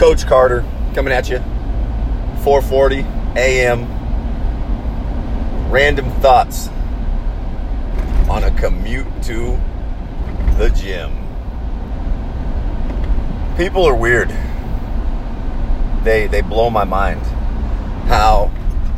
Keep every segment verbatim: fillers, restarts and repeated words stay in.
Coach Carter coming at you, four forty a.m. Random thoughts on a commute to the gym. People are weird. They they blow my mind. How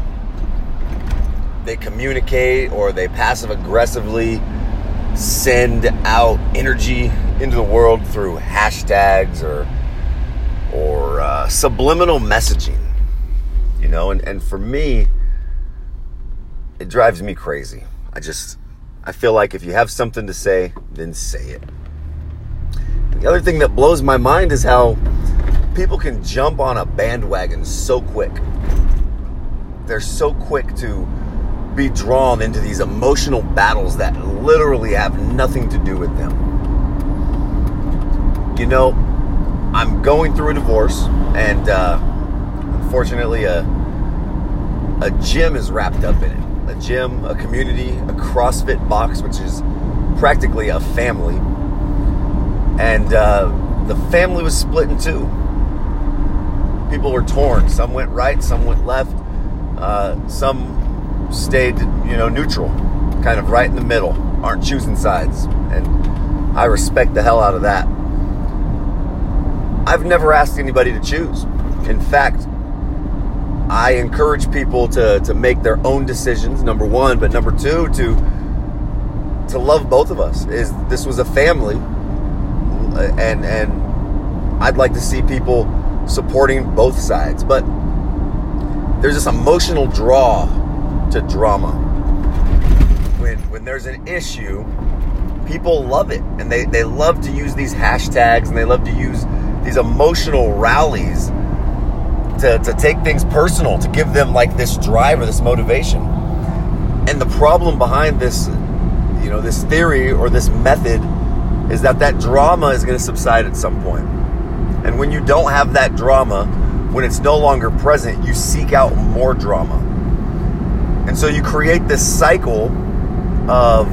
they communicate or they passive aggressively send out energy into the world through hashtags or or uh, subliminal messaging, you know, and, and for me, it drives me crazy. I just, I feel like if you have something to say, then say it. The other thing that blows my mind is how people can jump on a bandwagon so quick. They're so quick to be drawn into these emotional battles that literally have nothing to do with them. You know, I'm going through a divorce, and uh, unfortunately, a a gym is wrapped up in it. A gym, a community, a CrossFit box, which is practically a family. And uh, the family was split in two. People were torn. Some went right, some went left. Uh, some stayed, you know, neutral, kind of right in the middle, aren't choosing sides. And I respect the hell out of that. I've never asked anybody to choose. In fact, I encourage people to, to make their own decisions, number one, but number two, to to love both of us. Is this was a family, and and I'd like to see people supporting both sides. But there's this emotional draw to drama. When when there's an issue, people love it, and they, they love to use these hashtags, and they love to use these emotional rallies to, to take things personal, to give them like this drive or this motivation. And the problem behind this, you know, this theory or this method is that that drama is going to subside at some point. And when you don't have that drama, when it's no longer present, you seek out more drama. And so you create this cycle of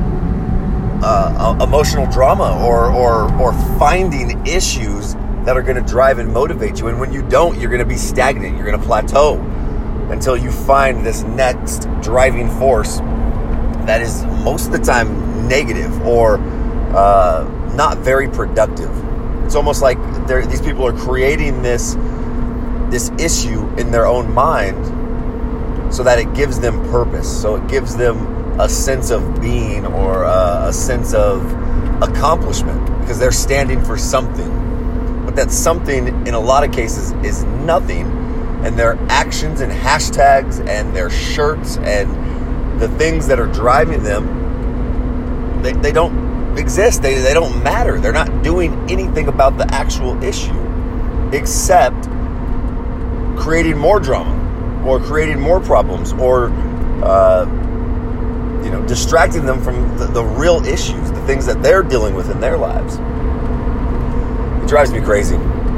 uh, emotional drama or, or, or finding issues that are going to drive and motivate you. And when you don't, you're going to be stagnant. You're going to plateau until you find this next driving force that is most of the time negative or uh, not very productive. It's almost like these people are creating this, this issue in their own mind so that it gives them purpose. So it gives them a sense of being or a, a sense of accomplishment because they're standing for something. But that something, in a lot of cases, is nothing. And their actions and hashtags and their shirts and the things that are driving them, they, they don't exist. They, they don't matter. They're not doing anything about the actual issue except creating more drama or creating more problems or, uh, you know, distracting them from the, the real issues, the things that they're dealing with in their lives. It drives me crazy.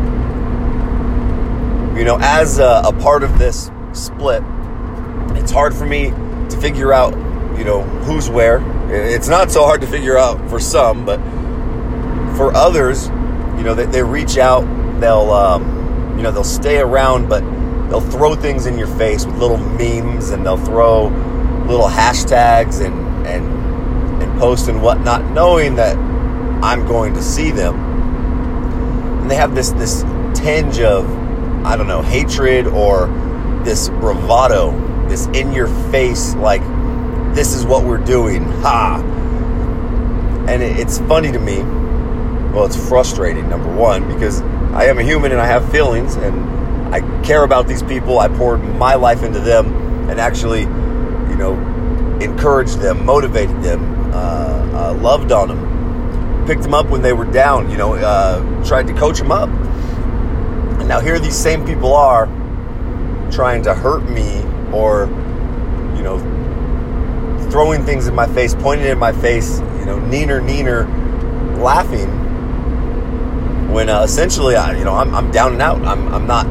You know, as a, a part of this split, it's hard for me to figure out, you know, who's where. It's not so hard to figure out for some, but for others, you know, they, they reach out, they'll, um, you know, they'll stay around, but they'll throw things in your face with little memes, and they'll throw little hashtags and and and post and whatnot, knowing that I'm going to see them. And they have this this tinge of, I don't know, hatred or this bravado, this in your face, like, this is what we're doing, ha. And it, it's funny to me. Well, it's frustrating, number one, because I am a human and I have feelings and I care about these people. I poured my life into them and actually, you know, encouraged them, motivated them, uh, uh, loved on them. Picked them up when they were down, you know, uh, tried to coach them up. And now here these same people are trying to hurt me or, you know, throwing things in my face, pointing in my face, you know, neener, neener, laughing. When uh, essentially, I, you know, I'm, I'm down and out. I'm, I'm not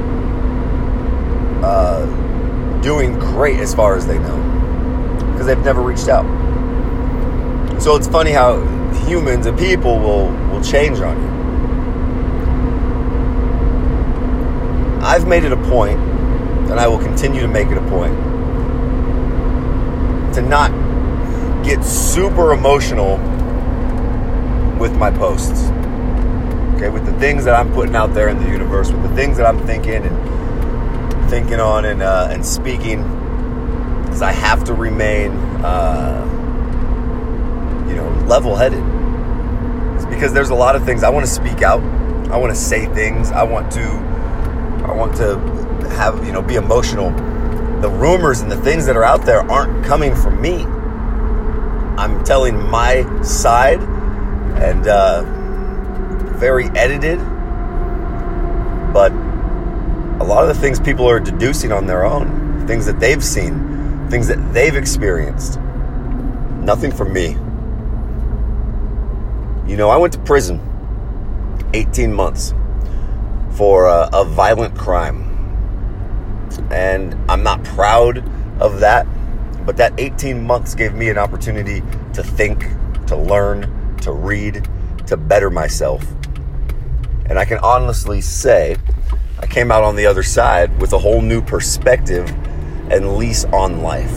uh, doing great as far as they know because they've never reached out. So it's funny how humans and people will, will change on I've made it a point, and I will continue to make it a point, to not get super emotional with my posts. Okay, with the things that I'm putting out there in the universe, with the things that I'm thinking and thinking on and uh, and speaking, because I have to remain, uh, you know, level-headed. It's because there's a lot of things I want to speak out. I want to say things. I want to, I want to have, you know, be emotional. The rumors and the things that are out there aren't coming from me. I'm telling my side, and uh, very edited, but a lot of the things people are deducing on their own, things that they've seen, things that they've experienced. Nothing from me. You know, I went to prison eighteen months for a, a violent crime, and I'm not proud of that, but that eighteen months gave me an opportunity to think, to learn, to read, to better myself. And I can honestly say I came out on the other side with a whole new perspective and lease on life.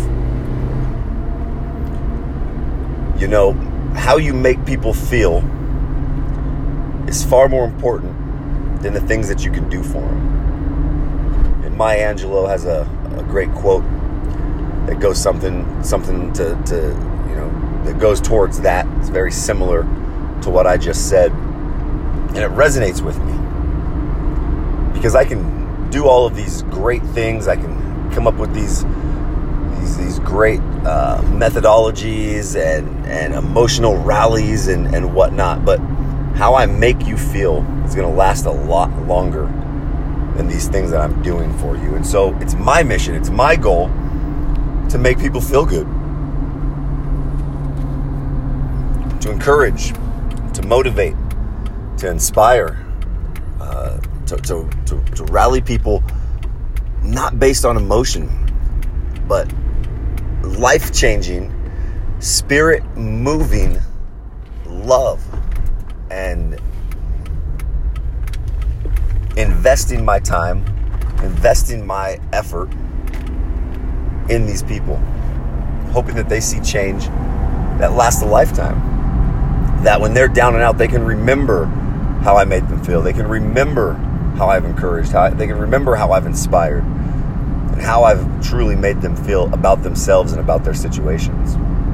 You know, how you make people feel is far more important than the things that you can do for them. And Maya Angelou has a, a great quote that goes something something to, to, you know, that goes towards that. It's very similar to what I just said. And it resonates with me. Because I can do all of these great things. I can come up with these these, these great uh, methodologies and, and emotional rallies and, and whatnot. But how I make you feel is going to last a lot longer than these things that I'm doing for you. And so it's my mission, it's my goal to make people feel good. To encourage, to motivate, to inspire, uh, to, to, to, to rally people, not based on emotion, but life-changing, spirit-moving love, and investing my time, investing my effort in these people, hoping that they see change that lasts a lifetime. That when they're down and out, they can remember how I made them feel. They can remember how I've encouraged. How I, they can remember how I've inspired, and how I've truly made them feel about themselves and about their situations.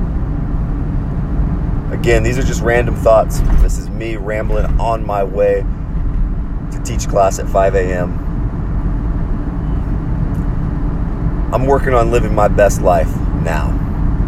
Again, these are just random thoughts. This is me rambling on my way to teach class at five a.m. I'm working on living my best life now.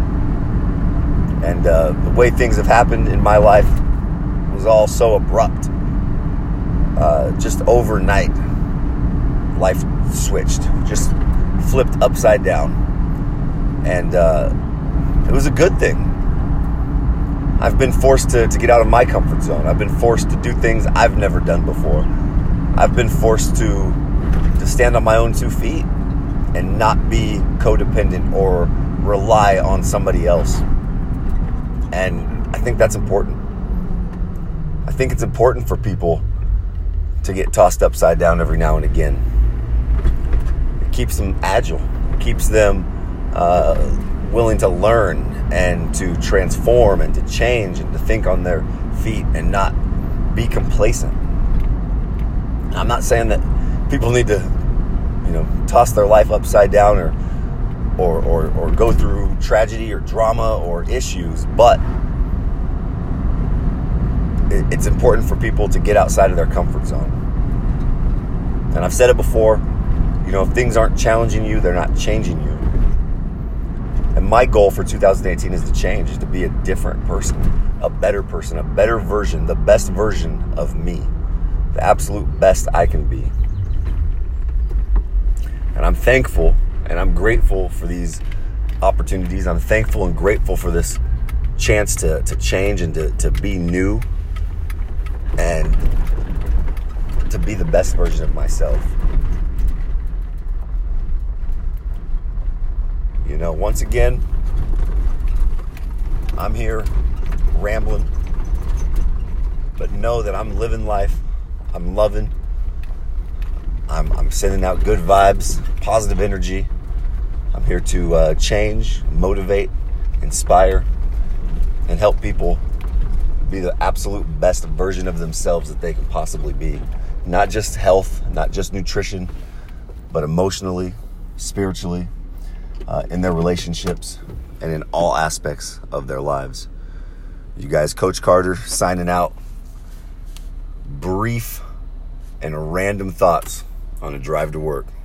And uh, the way things have happened in my life was all so abrupt. Uh, just overnight, life switched, just flipped upside down. And uh, it was a good thing. I've been forced to, to get out of my comfort zone. I've been forced to do things I've never done before. I've been forced to, to stand on my own two feet and not be codependent or rely on somebody else. And I think that's important. I think it's important for people to get tossed upside down every now and again. It keeps them agile. It keeps them uh, willing to learn and to transform and to change and to think on their feet and not be complacent. I'm not saying that people need to, you know, toss their life upside down or Or, or, or go through tragedy or drama or issues, but it, it's important for people to get outside of their comfort zone. And I've said it before, you know, if things aren't challenging you, they're not changing you. And my goal for two thousand eighteen is to change, is to be a different person, a better person, a better version, the best version of me, the absolute best I can be. And I'm thankful and I'm grateful for these opportunities. I'm thankful and grateful for this chance to, to change and to, to be new and to be the best version of myself. You know, once again, I'm here rambling, but know that I'm living life. I'm loving. I'm, I'm sending out good vibes, positive energy. I'm here to uh, change, motivate, inspire, and help people be the absolute best version of themselves that they can possibly be. Not just health, not just nutrition, but emotionally, spiritually, uh, in their relationships, and in all aspects of their lives. You guys, Coach Carter, signing out. Brief and random thoughts on a drive to work.